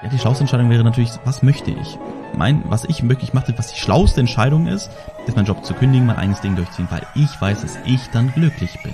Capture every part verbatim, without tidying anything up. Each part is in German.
Ja, die schlauste Entscheidung wäre natürlich, was möchte ich? Mein, was ich wirklich mache, was die schlauste Entscheidung ist, ist meinen Job zu kündigen, mein eigenes Ding durchziehen, weil ich weiß, dass ich dann glücklich bin.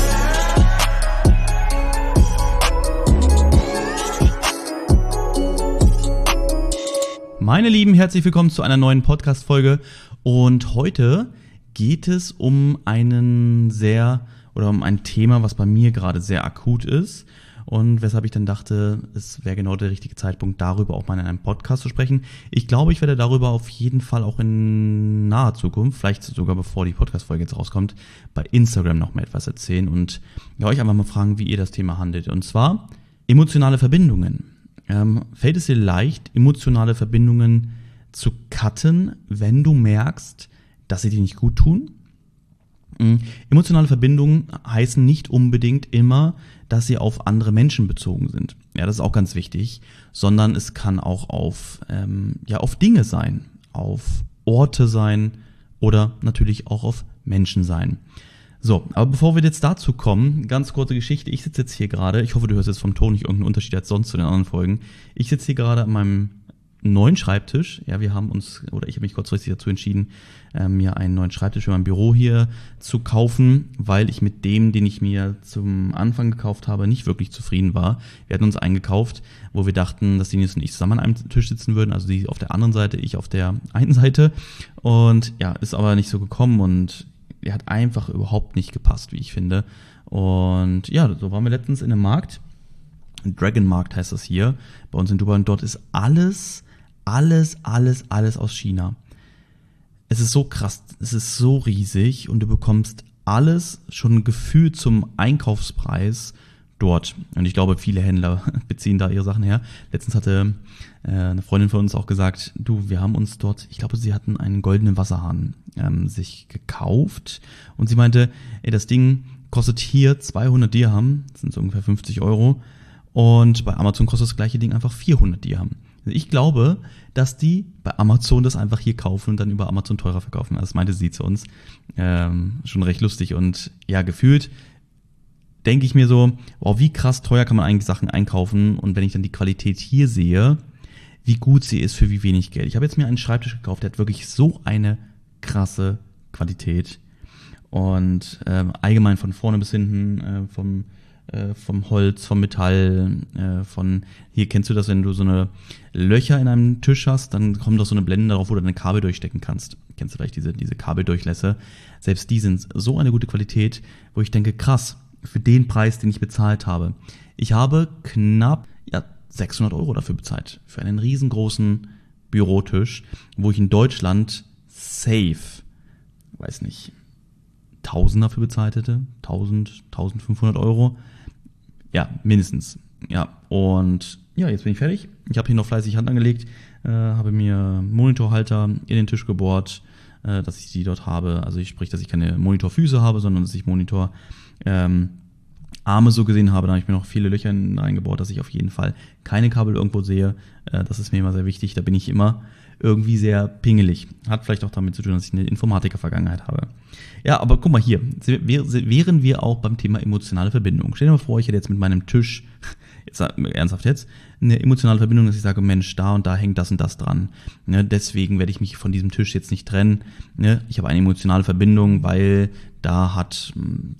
Meine Lieben, herzlich willkommen zu einer neuen Podcast-Folge und heute geht es um einen sehr, oder um ein Thema, was bei mir gerade sehr akut ist. Und weshalb ich dann dachte, es wäre genau der richtige Zeitpunkt, darüber auch mal in einem Podcast zu sprechen. Ich glaube, ich werde darüber auf jeden Fall auch in naher Zukunft, vielleicht sogar bevor die Podcast-Folge jetzt rauskommt, bei Instagram noch mal etwas erzählen und ja, euch einfach mal fragen, wie ihr das Thema handelt. Und zwar emotionale Verbindungen. Ähm, fällt es dir leicht, emotionale Verbindungen zu cutten, wenn du merkst, dass sie dir nicht gut tun? Mhm. Emotionale Verbindungen heißen nicht unbedingt immer, dass sie auf andere Menschen bezogen sind. Ja, das ist auch ganz wichtig, sondern es kann auch auf, ähm, ja, auf Dinge sein, auf Orte sein oder natürlich auch auf Menschen sein. So, aber bevor wir jetzt dazu kommen, ganz kurze Geschichte. Ich sitze jetzt hier gerade, ich hoffe, du hörst jetzt vom Ton nicht irgendeinen Unterschied als sonst zu den anderen Folgen. Ich sitze hier gerade an meinem neuen Schreibtisch. Ja, wir haben uns, oder ich habe mich kurzfristig dazu entschieden, äh, mir einen neuen Schreibtisch für mein Büro hier zu kaufen, weil ich mit dem, den ich mir zum Anfang gekauft habe, nicht wirklich zufrieden war. Wir hatten uns einen gekauft, wo wir dachten, dass die Nils und ich zusammen an einem Tisch sitzen würden, also sie auf der anderen Seite, ich auf der einen Seite. Und ja, ist aber nicht so gekommen und er hat einfach überhaupt nicht gepasst, wie ich finde. Und ja, so waren wir letztens in einem Markt. Dragon Markt heißt das hier, bei uns in Dubai. Und dort ist alles, alles, alles, alles aus China. Es ist so krass, es ist so riesig und du bekommst alles schon gefühlt zum Einkaufspreis dort. Und ich glaube, viele Händler beziehen da ihre Sachen her. Letztens hatte äh, eine Freundin von uns auch gesagt, du, wir haben uns dort, ich glaube, sie hatten einen goldenen Wasserhahn ähm, sich gekauft. Und sie meinte, ey, das Ding kostet hier zweihundert Dirham, das sind so ungefähr fünfzig Euro. Und bei Amazon kostet das gleiche Ding einfach vierhundert Dirham. Ich glaube, dass die bei Amazon das einfach hier kaufen und dann über Amazon teurer verkaufen. Das meinte sie zu uns. Ähm, schon recht lustig und ja, gefühlt denke ich mir so, wow, wie krass teuer kann man eigentlich Sachen einkaufen und wenn ich dann die Qualität hier sehe, wie gut sie ist für wie wenig Geld. Ich habe jetzt mir einen Schreibtisch gekauft, der hat wirklich so eine krasse Qualität und ähm, allgemein von vorne bis hinten, äh, vom äh, vom Holz, vom Metall, äh, von, hier kennst du das, wenn du so eine Löcher in einem Tisch hast, dann kommt doch so eine Blende darauf, wo du deine Kabel durchstecken kannst. Kennst du vielleicht diese, diese Kabeldurchlässe? Selbst die sind so eine gute Qualität, wo ich denke, krass, für den Preis, den ich bezahlt habe. Ich habe knapp ja, sechshundert Euro dafür bezahlt, für einen riesengroßen Bürotisch, wo ich in Deutschland safe, weiß nicht, tausend dafür bezahlt hätte, tausend, tausendfünfhundert Euro. Ja, mindestens. Ja, und ja, jetzt bin ich fertig. Ich habe hier noch fleißig Hand angelegt, äh, habe mir Monitorhalter in den Tisch gebohrt, äh, dass ich die dort habe. Also ich sprich, dass ich keine Monitorfüße habe, sondern dass ich Monitor ähm, Arme so gesehen habe. Da habe ich mir noch viele Löcher reingebohrt, dass ich auf jeden Fall keine Kabel irgendwo sehe. Äh, das ist mir immer sehr wichtig. Da bin ich immer irgendwie sehr pingelig. Hat vielleicht auch damit zu tun, dass ich eine Informatiker-Vergangenheit habe. Ja, aber guck mal hier, wären wir auch beim Thema emotionale Verbindung. Stell dir mal vor, ich hätte jetzt mit meinem Tisch, jetzt ernsthaft jetzt, eine emotionale Verbindung, dass ich sage, Mensch, da und da hängt das und das dran. Ne, deswegen werde ich mich von diesem Tisch jetzt nicht trennen. Ne, ich habe eine emotionale Verbindung, weil da hat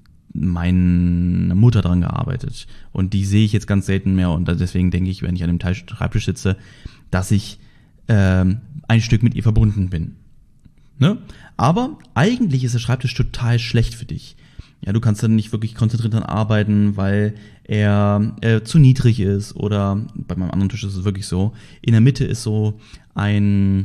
meine Mutter dran gearbeitet. Und die sehe ich jetzt ganz selten mehr. Und deswegen denke ich, wenn ich an dem Schreibtisch sitze, dass ich ähm, ein Stück mit ihr verbunden bin. Ne? Aber eigentlich ist der Schreibtisch total schlecht für dich. Ja, du kannst dann nicht wirklich konzentriert dran arbeiten, weil er äh, zu niedrig ist oder bei meinem anderen Tisch ist es wirklich so. In der Mitte ist so ein,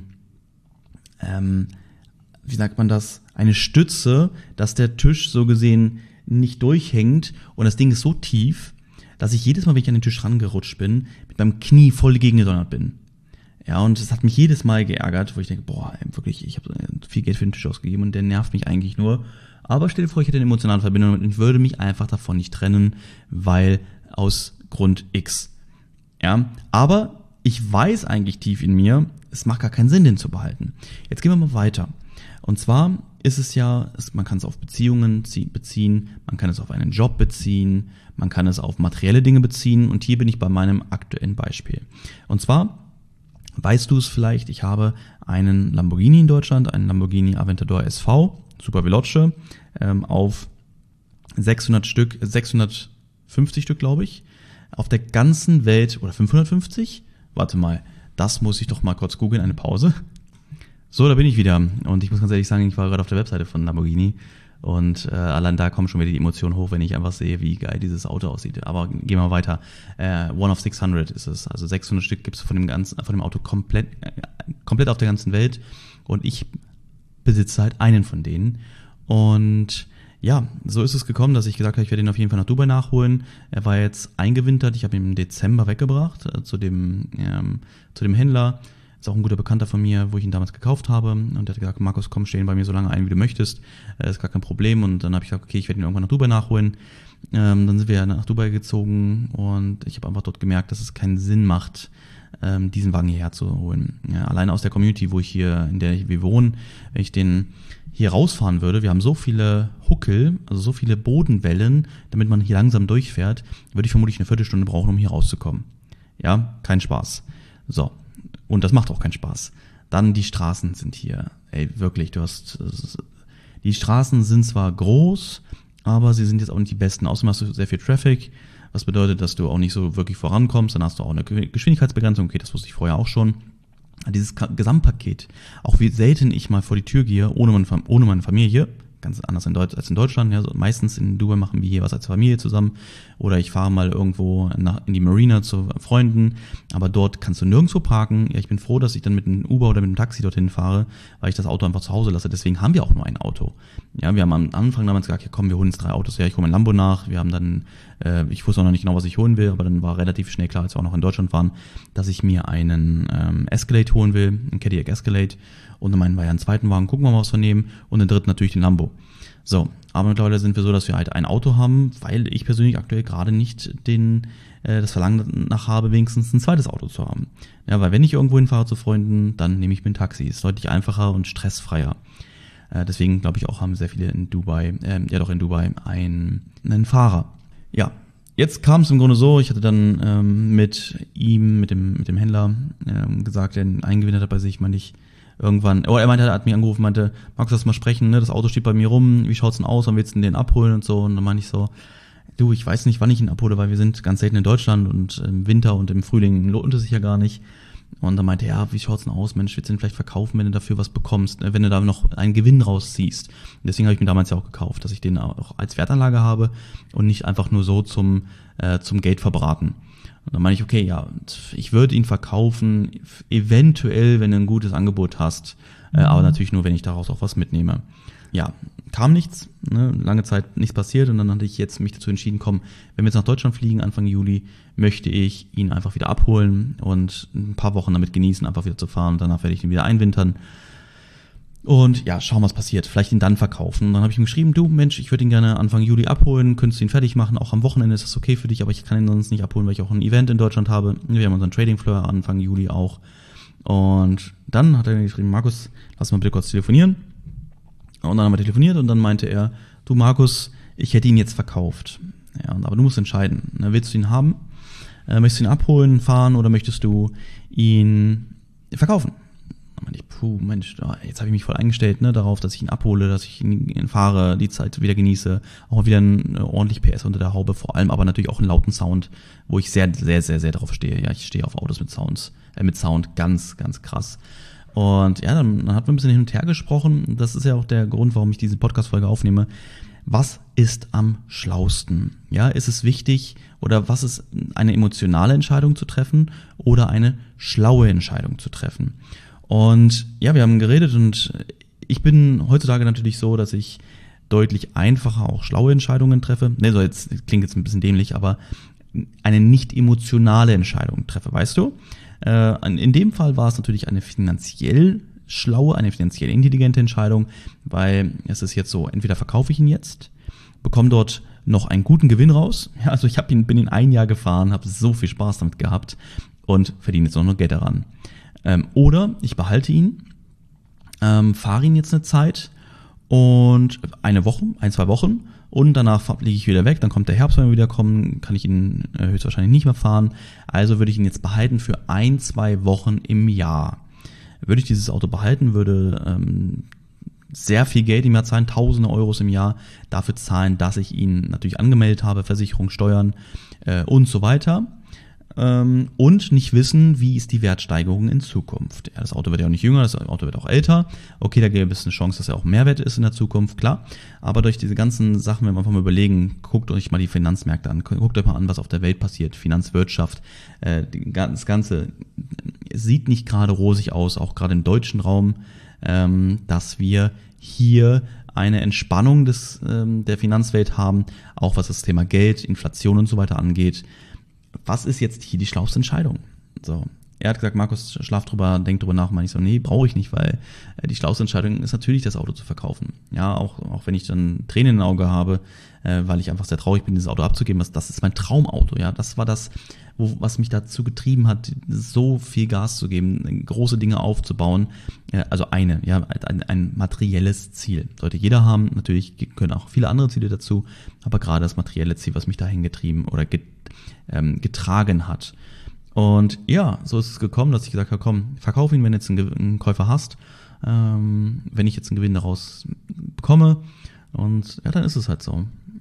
ähm, wie sagt man das, eine Stütze, dass der Tisch so gesehen nicht durchhängt und das Ding ist so tief, dass ich jedes Mal, wenn ich an den Tisch rangerutscht bin, mit meinem Knie voll gegengedonnert bin. Ja, und das hat mich jedes Mal geärgert, wo ich denke, boah, wirklich, ich habe viel Geld für den Tisch ausgegeben und der nervt mich eigentlich nur. Aber stell dir vor, ich hätte eine emotionale Verbindung und ich würde mich einfach davon nicht trennen, weil aus Grund X. Ja, aber ich weiß eigentlich tief in mir, es macht gar keinen Sinn, den zu behalten. Jetzt gehen wir mal weiter. Und zwar ist es ja, es, man kann es auf Beziehungen beziehen, man kann es auf einen Job beziehen, man kann es auf materielle Dinge beziehen und hier bin ich bei meinem aktuellen Beispiel. Und zwar, weißt du es vielleicht, ich habe einen Lamborghini in Deutschland, einen Lamborghini Aventador S V, Super Veloce, ähm, auf sechshundert Stück, sechshundertfünfzig Stück, glaube ich, auf der ganzen Welt, oder fünfhundertfünfzig? Warte mal, das muss ich doch mal kurz googeln, eine Pause. So, da bin ich wieder und ich muss ganz ehrlich sagen, ich war gerade auf der Webseite von Lamborghini und äh, allein da kommen schon wieder die Emotionen hoch, wenn ich einfach sehe, wie geil dieses Auto aussieht. Aber gehen wir weiter. Äh, One of sechshundert ist es, also sechshundert Stück gibt es von dem ganzen, von dem Auto komplett, äh, komplett auf der ganzen Welt und ich besitze halt einen von denen und ja, so ist es gekommen, dass ich gesagt habe, ich werde ihn auf jeden Fall nach Dubai nachholen. Er war jetzt eingewintert, ich habe ihn im Dezember weggebracht äh, zu dem ähm, zu dem Händler. Ist auch ein guter Bekannter von mir, wo ich ihn damals gekauft habe. Und der hat gesagt, Markus, komm, stehen bei mir so lange ein, wie du möchtest. Äh, ist gar kein Problem. Und dann habe ich gesagt, okay, ich werde ihn irgendwann nach Dubai nachholen. Ähm, dann sind wir nach Dubai gezogen und ich habe einfach dort gemerkt, dass es keinen Sinn macht, ähm, diesen Wagen hierher zu holen. Ja, alleine aus der Community, wo ich hier, in der wir wohnen, wenn ich den hier rausfahren würde, wir haben so viele Huckel, also so viele Bodenwellen, damit man hier langsam durchfährt, würde ich vermutlich eine Viertelstunde brauchen, um hier rauszukommen. Ja, kein Spaß. So, und das macht auch keinen Spaß. Dann die Straßen sind hier, ey, wirklich, du hast, die Straßen sind zwar groß, aber sie sind jetzt auch nicht die besten. Außerdem hast du sehr viel Traffic, was bedeutet, dass du auch nicht so wirklich vorankommst. Dann hast du auch eine Geschwindigkeitsbegrenzung, okay, das wusste ich vorher auch schon. Dieses Gesamtpaket, auch wie selten ich mal vor die Tür gehe, ohne meine, ohne meine Familie, ganz anders in Deutsch, als in Deutschland. Ja, so meistens in Dubai machen wir hier was als Familie zusammen oder ich fahre mal irgendwo nach, in die Marina zu Freunden, aber dort kannst du nirgendwo parken. Ja, ich bin froh, dass ich dann mit einem Uber oder mit einem Taxi dorthin fahre, weil ich das Auto einfach zu Hause lasse. Deswegen haben wir auch nur ein Auto. Ja, wir haben am Anfang damals gesagt, ja komm, wir holen jetzt drei Autos. Ja, ich hole mein Lambo nach. Wir haben dann, äh, ich wusste auch noch nicht genau, was ich holen will, aber dann war relativ schnell klar, als wir auch noch in Deutschland waren, dass ich mir einen ähm, Escalade holen will, einen Cadillac Escalade. Und dann meinen wir ja einen zweiten Wagen, gucken wir mal, was wir nehmen. Und den dritten natürlich den Lambo. So, aber mittlerweile sind wir so, dass wir halt ein Auto haben, weil ich persönlich aktuell gerade nicht den äh, das Verlangen danach habe, wenigstens ein zweites Auto zu haben. Ja, weil wenn ich irgendwo hinfahre zu Freunden, dann nehme ich mir ein Taxi. Ist deutlich einfacher und stressfreier. Äh, deswegen glaube ich auch, haben sehr viele in Dubai, äh, ja doch in Dubai, einen, einen Fahrer. Ja, jetzt kam es im Grunde so, ich hatte dann ähm, mit ihm, mit dem mit dem Händler ähm, gesagt, der ihn eingewinnt hat bei sich, meinte ich, irgendwann, oh, er meinte, er hat mich angerufen, meinte, magst du das mal sprechen, ne? Das Auto steht bei mir rum, wie schaut's denn aus, wann willst du den abholen und so, und dann meinte ich so, du, ich weiß nicht, wann ich ihn abhole, weil wir sind ganz selten in Deutschland und im Winter und im Frühling lohnt es sich ja gar nicht. Und dann meinte er, ja, wie schaut's denn aus, Mensch, willst du den vielleicht verkaufen, wenn du dafür was bekommst, ne? Wenn du da noch einen Gewinn rausziehst. Und deswegen habe ich mir damals ja auch gekauft, dass ich den auch als Wertanlage habe und nicht einfach nur so zum, äh, zum Geld verbraten. Und dann meine ich, okay, ja, ich würde ihn verkaufen, eventuell, wenn du ein gutes Angebot hast, äh, aber natürlich nur, wenn ich daraus auch was mitnehme. Ja, kam nichts, ne, lange Zeit nichts passiert und dann hatte ich jetzt mich dazu entschieden, komm, wenn wir jetzt nach Deutschland fliegen, Anfang Juli, möchte ich ihn einfach wieder abholen und ein paar Wochen damit genießen, einfach wieder zu fahren und danach werde ich ihn wieder einwintern. Und ja, schauen, was passiert. Vielleicht ihn dann verkaufen. Und dann habe ich ihm geschrieben, du Mensch, ich würde ihn gerne Anfang Juli abholen, könntest du ihn fertig machen, auch am Wochenende ist das okay für dich, aber ich kann ihn sonst nicht abholen, weil ich auch ein Event in Deutschland habe. Wir haben unseren Trading Floor Anfang Juli auch. Und dann hat er geschrieben, Markus, lass mal bitte kurz telefonieren. Und dann haben wir telefoniert und dann meinte er, du Markus, ich hätte ihn jetzt verkauft. Ja, aber du musst entscheiden. Willst du ihn haben? Möchtest du ihn abholen, fahren oder möchtest du ihn verkaufen? Dann meinte ich, puh, Mensch, jetzt habe ich mich voll eingestellt, ne, darauf, dass ich ihn abhole, dass ich ihn fahre, die Zeit wieder genieße, auch mal wieder ein ordentlich P S unter der Haube, vor allem aber natürlich auch einen lauten Sound, wo ich sehr, sehr, sehr, sehr drauf stehe. Ja, ich stehe auf Autos mit Sounds, äh, mit Sound, ganz, ganz krass. Und ja, dann, dann hat man ein bisschen hin und her gesprochen. Das ist ja auch der Grund, warum ich diese Podcast-Folge aufnehme. Was ist am schlausten? Ja, ist es wichtig oder was ist eine emotionale Entscheidung zu treffen oder eine schlaue Entscheidung zu treffen? Und ja, wir haben geredet und ich bin heutzutage natürlich so, dass ich deutlich einfacher auch schlaue Entscheidungen treffe. Ne, so jetzt klingt jetzt ein bisschen dämlich, aber eine nicht emotionale Entscheidung treffe, weißt du? Äh, in dem Fall war es natürlich eine finanziell schlaue, eine finanziell intelligente Entscheidung, weil es ist jetzt so, entweder verkaufe ich ihn jetzt, bekomme dort noch einen guten Gewinn raus. Ja, also ich hab ihn, bin ihn ein Jahr gefahren, habe so viel Spaß damit gehabt und verdiene jetzt auch noch Geld daran. Ähm, oder ich behalte ihn, ähm, fahre ihn jetzt eine Zeit und eine Woche, ein, zwei Wochen und danach fliege ich wieder weg, dann kommt der Herbst, wenn wir wieder kommen, kann ich ihn äh, höchstwahrscheinlich nicht mehr fahren, also würde ich ihn jetzt behalten für ein, zwei Wochen im Jahr. Würde ich dieses Auto behalten, würde ähm, sehr viel Geld im Jahr zahlen, tausende Euros im Jahr dafür zahlen, dass ich ihn natürlich angemeldet habe, Versicherung, Steuern äh, und so weiter. Ähm, und nicht wissen, wie ist die Wertsteigerung in Zukunft. Ja, das Auto wird ja auch nicht jünger, das Auto wird auch älter. Okay, da gäbe es eine Chance, dass er auch Mehrwert ist in der Zukunft, klar. Aber durch diese ganzen Sachen, wenn wir einfach mal überlegen, guckt euch mal die Finanzmärkte an, guckt euch mal an, was auf der Welt passiert, Finanzwirtschaft, äh, das Ganze sieht nicht gerade rosig aus, auch gerade im deutschen Raum, ähm, dass wir hier eine Entspannung des, ähm, der Finanzwelt haben, auch was das Thema Geld, Inflation und so weiter angeht. Was ist jetzt hier die schlauste Entscheidung? So, er hat gesagt, Markus, schlaf drüber, denk drüber nach. Und ich so, nee, brauche ich nicht, weil die schlauste Entscheidung ist natürlich, das Auto zu verkaufen. Ja, auch, auch wenn ich dann Tränen in den Augen habe, äh, weil ich einfach sehr traurig bin, dieses Auto abzugeben. Das, das ist mein Traumauto, ja. Das war das, wo, was mich dazu getrieben hat, so viel Gas zu geben, große Dinge aufzubauen. Äh, also eine, ja, ein, ein materielles Ziel. Sollte jeder haben. Natürlich können auch viele andere Ziele dazu, aber gerade das materielle Ziel, was mich dahin getrieben oder get, ähm, getragen hat. Und ja, so ist es gekommen, dass ich gesagt habe, komm, verkauf ihn, wenn du jetzt einen, einen Käufer hast, ähm, wenn ich jetzt einen Gewinn daraus bekomme. Und ja, dann ist es halt so.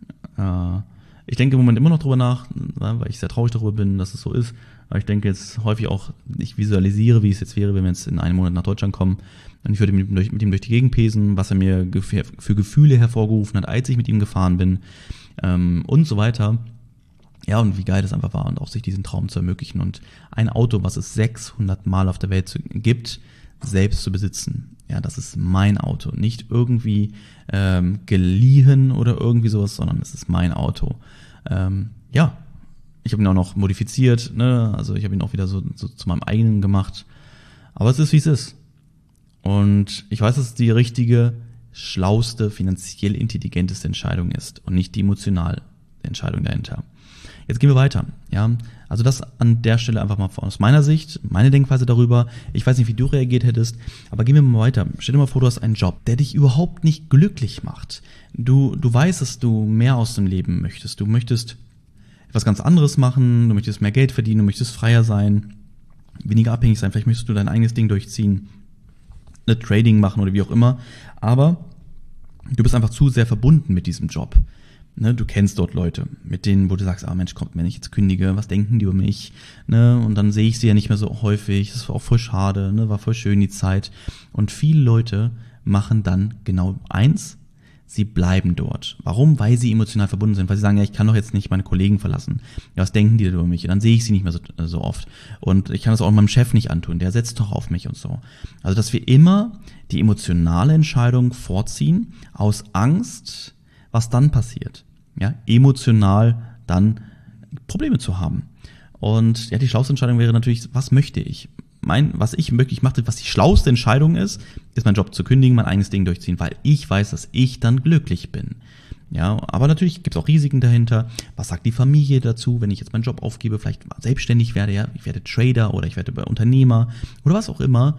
Äh, ich denke im Moment immer noch drüber nach, weil ich sehr traurig darüber bin, dass es so ist. Aber ich denke jetzt häufig auch, ich visualisiere, wie es jetzt wäre, wenn wir jetzt in einem Monat nach Deutschland kommen. Und ich würde mit ihm durch, mit ihm durch die Gegend pesen, was er mir für Gefühle hervorgerufen hat, als ich mit ihm gefahren bin, ähm, und so weiter. Ja, und wie geil das einfach war und auch sich diesen Traum zu ermöglichen und ein Auto, was es sechshundert Mal auf der Welt zu, gibt, selbst zu besitzen. Ja, das ist mein Auto, nicht irgendwie ähm, geliehen oder irgendwie sowas, sondern es ist mein Auto. Ähm, ja, ich habe ihn auch noch modifiziert, ne? Also ich habe ihn auch wieder so, so zu meinem eigenen gemacht. Aber es ist, wie es ist. Und ich weiß, dass es die richtige, schlauste, finanziell intelligenteste Entscheidung ist und nicht die emotionale Entscheidung dahinter. Jetzt gehen wir weiter, ja, also das an der Stelle einfach mal aus meiner Sicht, meine Denkweise darüber, ich weiß nicht, wie du reagiert hättest, aber gehen wir mal weiter. Stell dir mal vor, du hast einen Job, der dich überhaupt nicht glücklich macht. Du, du weißt, dass du mehr aus dem Leben möchtest, du möchtest etwas ganz anderes machen, du möchtest mehr Geld verdienen, du möchtest freier sein, weniger abhängig sein, vielleicht möchtest du dein eigenes Ding durchziehen, eine Trading machen oder wie auch immer, aber du bist einfach zu sehr verbunden mit diesem Job. Ne, du kennst dort Leute, mit denen, wo du sagst, ah Mensch, kommt, wenn ich jetzt kündige, was denken die über mich? Ne, und dann sehe ich sie ja nicht mehr so häufig, das war auch voll schade, ne, war voll schön die Zeit. Und viele Leute machen dann genau eins, sie bleiben dort. Warum? Weil sie emotional verbunden sind, weil sie sagen, ja, ich kann doch jetzt nicht meine Kollegen verlassen. Ja, was denken die denn über mich? Und dann sehe ich sie nicht mehr so, so oft. Und ich kann das auch meinem Chef nicht antun, der setzt doch auf mich und so. Also, dass wir immer die emotionale Entscheidung vorziehen, aus Angst, was dann passiert. Ja, emotional dann Probleme zu haben. Und ja, die schlauste Entscheidung wäre natürlich, was möchte ich? Mein, was ich möglich mache, was die schlauste Entscheidung ist, ist mein Job zu kündigen, mein eigenes Ding durchziehen, weil ich weiß, dass ich dann glücklich bin. Ja, aber natürlich gibt es auch Risiken dahinter. Was sagt die Familie dazu, wenn ich jetzt meinen Job aufgebe, vielleicht selbstständig werde, ja, ich werde Trader oder ich werde Unternehmer oder was auch immer.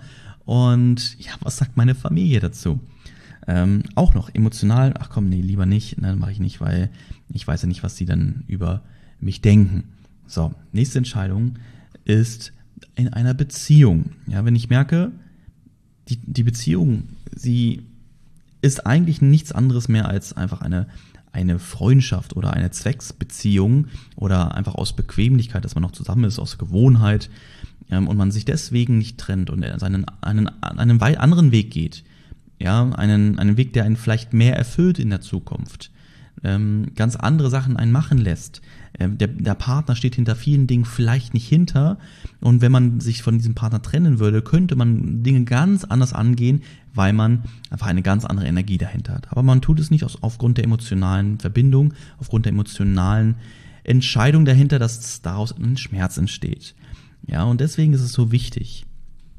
Und ja, was sagt meine Familie dazu? Ähm, auch noch emotional, ach komm, nee, lieber nicht, ne, mache ich nicht, weil ich weiß ja nicht, was sie dann über mich denken. So, nächste Entscheidung ist in einer Beziehung. Ja, wenn ich merke, die, die Beziehung, sie ist eigentlich nichts anderes mehr als einfach eine, eine Freundschaft oder eine Zwecksbeziehung oder einfach aus Bequemlichkeit, dass man noch zusammen ist, aus Gewohnheit, ähm, und man sich deswegen nicht trennt und seinen, einen, einen anderen Weg geht. Ja, einen, einen Weg, der einen vielleicht mehr erfüllt in der Zukunft, ähm, ganz andere Sachen einen machen lässt. Ähm, der, der Partner steht hinter vielen Dingen vielleicht nicht hinter, und wenn man sich von diesem Partner trennen würde, könnte man Dinge ganz anders angehen, weil man einfach eine ganz andere Energie dahinter hat. Aber man tut es nicht aus, aufgrund der emotionalen Verbindung, aufgrund der emotionalen Entscheidung dahinter, dass daraus ein Schmerz entsteht. Ja, und deswegen ist es so wichtig,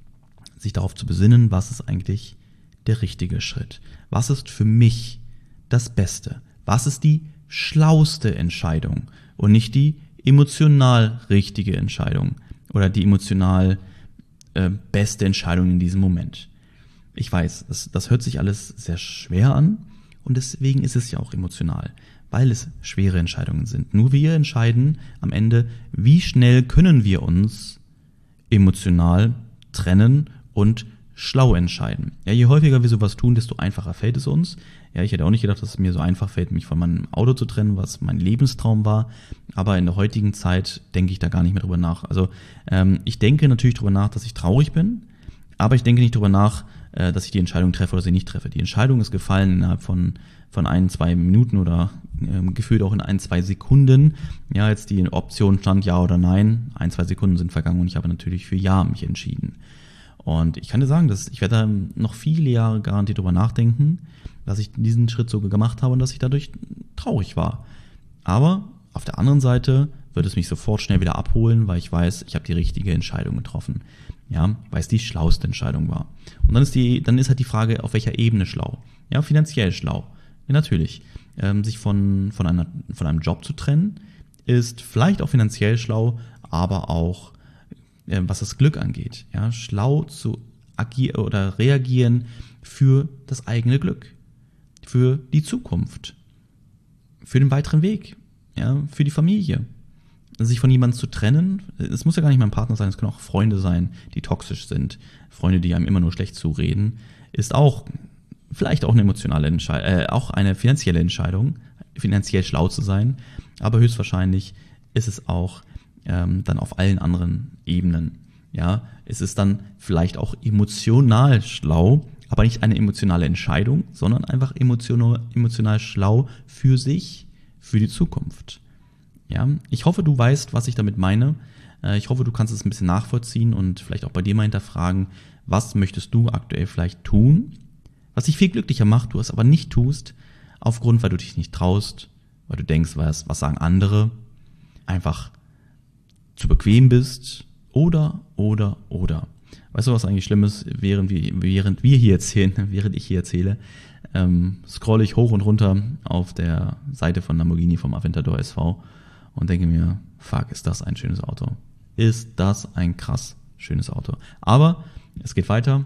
sich darauf zu besinnen, was ist eigentlich der richtige Schritt. Was ist für mich das Beste? Was ist die schlauste Entscheidung und nicht die emotional richtige Entscheidung oder die emotional äh, beste Entscheidung in diesem Moment? Ich weiß, das, das hört sich alles sehr schwer an und deswegen ist es ja auch emotional, weil es schwere Entscheidungen sind. Nur wir entscheiden am Ende, wie schnell können wir uns emotional trennen und schlau entscheiden. Ja, je häufiger wir sowas tun, desto einfacher fällt es uns. Ja, ich hätte auch nicht gedacht, dass es mir so einfach fällt, mich von meinem Auto zu trennen, was mein Lebenstraum war. Aber in der heutigen Zeit denke ich da gar nicht mehr drüber nach. Also ähm, ich denke natürlich drüber nach, dass ich traurig bin, aber ich denke nicht drüber nach, äh, dass ich die Entscheidung treffe oder sie nicht treffe. Die Entscheidung ist gefallen innerhalb von von ein, zwei Minuten oder ähm, gefühlt auch in ein, zwei Sekunden. Ja, jetzt die Option stand ja oder nein. Ein, zwei Sekunden sind vergangen und ich habe natürlich für ja mich entschieden. Und ich kann dir sagen, dass ich werde da noch viele Jahre garantiert drüber nachdenken, dass ich diesen Schritt so gemacht habe und dass ich dadurch traurig war. Aber auf der anderen Seite wird es mich sofort schnell wieder abholen, weil ich weiß, ich habe die richtige Entscheidung getroffen. Ja, weil es die schlauste Entscheidung war. Und dann ist die, dann ist halt die Frage, auf welcher Ebene schlau. Ja, finanziell schlau. Ja, natürlich. Ähm, sich von, von, einer, von einem Job zu trennen, ist vielleicht auch finanziell schlau, aber auch, äh, was das Glück angeht. Ja, schlau zu agieren oder reagieren für das eigene Glück, für die Zukunft, für den weiteren Weg, ja, für die Familie. Sich von jemandem zu trennen, es muss ja gar nicht mein Partner sein, es können auch Freunde sein, die toxisch sind, Freunde, die einem immer nur schlecht zureden, ist auch vielleicht auch eine emotionale Entscheidung, äh, auch eine finanzielle Entscheidung, finanziell schlau zu sein, aber höchstwahrscheinlich ist es auch ähm, dann auf allen anderen Ebenen. Ja, es ist dann vielleicht auch emotional schlau, aber nicht eine emotionale Entscheidung, sondern einfach emotional, emotional schlau für sich, für die Zukunft. Ja, ich hoffe, du weißt, was ich damit meine. Äh, ich hoffe, du kannst es ein bisschen nachvollziehen und vielleicht auch bei dir mal hinterfragen, was möchtest du aktuell vielleicht tun, was dich viel glücklicher macht, du es aber nicht tust, aufgrund, weil du dich nicht traust, weil du denkst, was, was sagen andere, einfach zu bequem bist oder, oder, oder. Weißt du, was eigentlich schlimm ist? Während wir, während wir hier erzählen, während ich hier erzähle, ähm, scrolle ich hoch und runter auf der Seite von Lamborghini vom Aventador S V und denke mir, fuck, ist das ein schönes Auto. Ist das ein krass schönes Auto. Aber es geht weiter.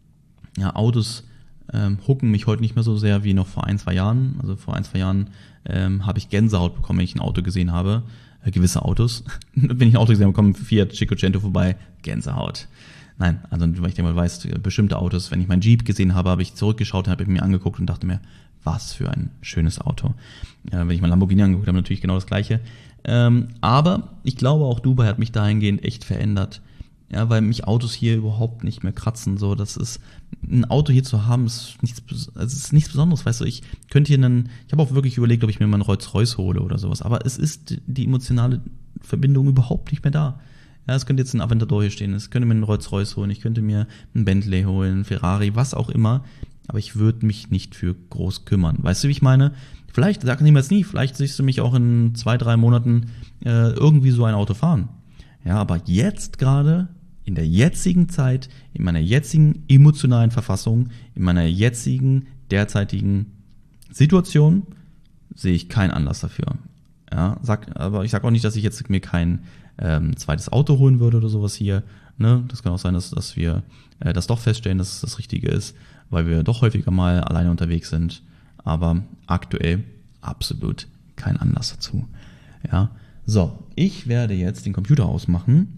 Ja, Autos ähm, hucken mich heute nicht mehr so sehr wie noch vor ein, zwei Jahren. Also vor ein, zwei Jahren ähm, habe ich Gänsehaut bekommen, wenn ich ein Auto gesehen habe. Äh, gewisse Autos. Wenn ich ein Auto gesehen habe, kommt Fiat Cinquecento vorbei, Gänsehaut. Nein, also weil ich denke mal, weißt, bestimmte Autos, wenn ich meinen Jeep gesehen habe, habe ich zurückgeschaut, habe ich mir angeguckt und dachte mir, was für ein schönes Auto. Äh, wenn ich mein Lamborghini angeguckt habe, natürlich genau das Gleiche. Ähm, aber ich glaube, auch Dubai hat mich dahingehend echt verändert. Ja, weil mich Autos hier überhaupt nicht mehr kratzen. So, das ist, ein Auto hier zu haben, ist nichts, also es ist nichts Besonderes, weißt du. Ich könnte hier einen, ich habe auch wirklich überlegt, ob ich mir mal einen Rolls-Royce hole oder sowas. Aber es ist die emotionale Verbindung überhaupt nicht mehr da. Ja, es könnte jetzt ein Aventador hier stehen, es könnte mir einen Rolls-Royce holen, ich könnte mir einen Bentley holen, einen Ferrari, was auch immer. Aber ich würde mich nicht für groß kümmern. Weißt du, wie ich meine? Vielleicht, sag niemals nie, vielleicht siehst du mich auch in zwei, drei Monaten äh, irgendwie so ein Auto fahren. Ja, aber jetzt gerade, in der jetzigen Zeit, in meiner jetzigen emotionalen Verfassung, in meiner jetzigen, derzeitigen Situation, sehe ich keinen Anlass dafür. Ja, sag, aber ich sage auch nicht, dass ich jetzt mir kein ähm, zweites Auto holen würde oder sowas hier. Ne? Das kann auch sein, dass, dass wir äh, das doch feststellen, dass es das Richtige ist, weil wir doch häufiger mal alleine unterwegs sind. Aber aktuell absolut kein Anlass dazu. Ja, so, ich werde jetzt den Computer ausmachen.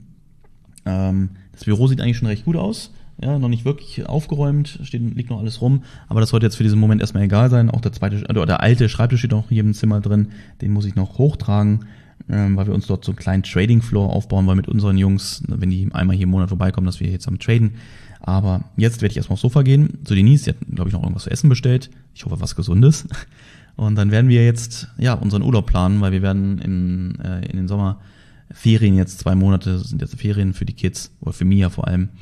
Ähm, das Büro sieht eigentlich schon recht gut aus. Ja, noch nicht wirklich aufgeräumt, steht, liegt noch alles rum. Aber das sollte jetzt für diesen Moment erstmal egal sein. Auch der zweite, also der alte Schreibtisch steht noch hier im Zimmer drin. Den muss ich noch hochtragen, ähm, weil wir uns dort so einen kleinen Trading Floor aufbauen wollen mit unseren Jungs, wenn die einmal hier im Monat vorbeikommen, dass wir jetzt am Traden. Aber jetzt werde ich erstmal aufs Sofa gehen. Zu Denise, die hat, glaube ich, noch irgendwas zu essen bestellt. Ich hoffe, was Gesundes. Und dann werden wir jetzt, ja, unseren Urlaub planen, weil wir werden im, äh, in den Sommerferien jetzt zwei Monate, sind jetzt Ferien für die Kids, oder für Mia vor allem.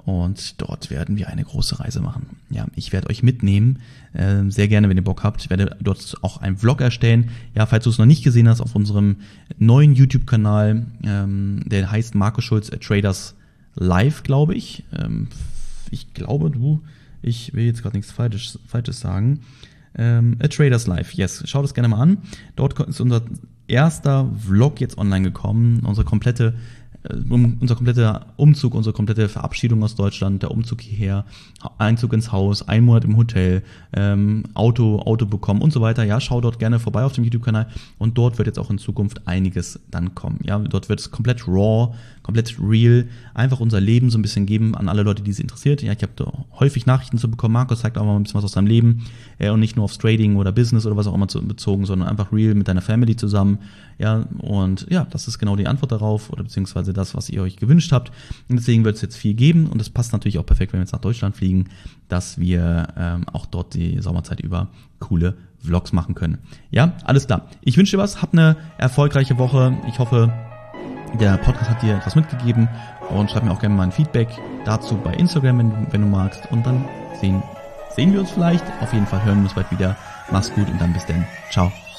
Und dort werden wir eine große Reise machen. Ja, ich werde euch mitnehmen, äh, sehr gerne, wenn ihr Bock habt. Ich werde dort auch einen Vlog erstellen. Ja, falls du es noch nicht gesehen hast, auf unserem neuen YouTube-Kanal, ähm, der heißt Markus Schulz Traders Live, glaube ich. Ähm, ich glaube, du, ich will jetzt gerade nichts Falsches, Falsches sagen. Ähm, A Traders Live, yes. Schaut es gerne mal an. Dort ist unser erster Vlog jetzt online gekommen. Unsere komplette um, unser kompletter Umzug, unsere komplette Verabschiedung aus Deutschland, der Umzug hierher, Einzug ins Haus, ein Monat im Hotel, ähm, Auto, Auto bekommen und so weiter. Ja, schau dort gerne vorbei auf dem YouTube-Kanal und dort wird jetzt auch in Zukunft einiges dann kommen. Ja, dort wird es komplett raw, komplett real, einfach unser Leben so ein bisschen geben an alle Leute, die es interessiert. Ja, ich habe da häufig Nachrichten zu bekommen, Markus zeigt auch mal ein bisschen was aus seinem Leben äh, und nicht nur aufs Trading oder Business oder was auch immer zu, bezogen, sondern einfach real mit deiner Family zusammen. Ja, und ja, das ist genau die Antwort darauf oder beziehungsweise das, was ihr euch gewünscht habt. Und deswegen wird es jetzt viel geben und es passt natürlich auch perfekt, wenn wir jetzt nach Deutschland fliegen, dass wir ähm, auch dort die Sommerzeit über coole Vlogs machen können. Ja, alles klar. Ich wünsche dir was, hab eine erfolgreiche Woche. Ich hoffe, der Podcast hat dir etwas mitgegeben und schreib mir auch gerne mal ein Feedback dazu bei Instagram, wenn, wenn du magst. Und dann sehen, sehen wir uns vielleicht. Auf jeden Fall hören wir uns bald wieder. Mach's gut und dann bis dann. Ciao.